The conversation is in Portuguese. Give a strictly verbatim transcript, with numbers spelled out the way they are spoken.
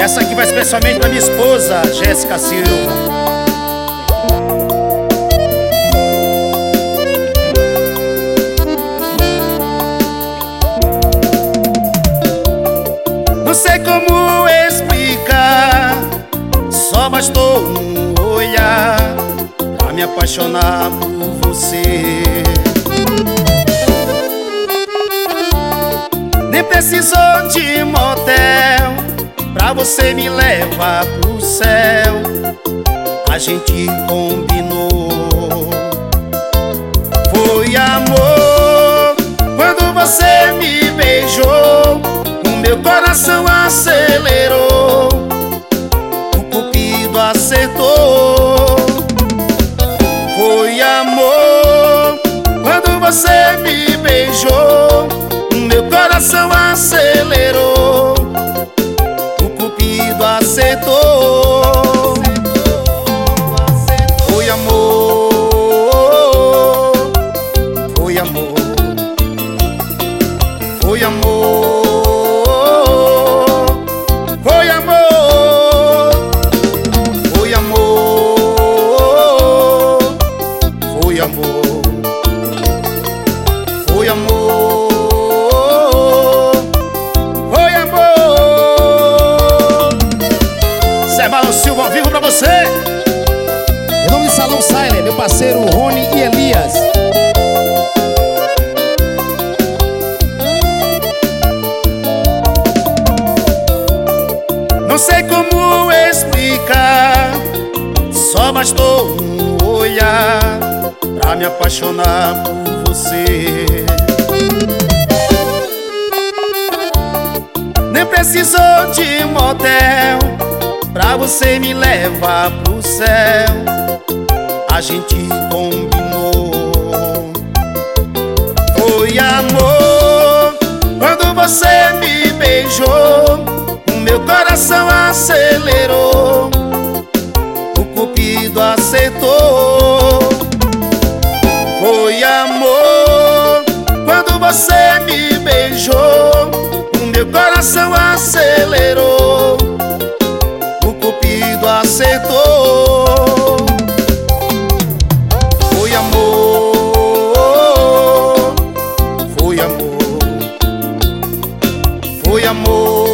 Essa aqui vai especialmente pra minha esposa, Jéssica Silva. Não sei como explicar, só bastou um olhar pra me apaixonar por você. Nem precisou de motel pra você me levar pro céu. A gente combinou. Foi amor quando você me beijou, o meu coração acelerou, o cupido acertou. Foi amor quando você me beijou, o meu coração acelerou, o cupido acertou. Foi amor, foi amor, foi amor, foi amor, foi amor, foi amor, foi amor, foi amor. Zé Balão Silva ao vivo pra você. Em nome de Salão Silent, meu parceiro Rony e Elias. Não sei como explicar, só bastou um olhar pra me apaixonar por você. Nem precisou de motel pra você me levar pro céu. A gente combinou. Foi amor quando você me beijou, o meu coração acelerou, o cupido acertou. Foi amor quando você me beijou, o meu coração acelerou, o cupido acertou. Foi amor, foi amor, foi amor.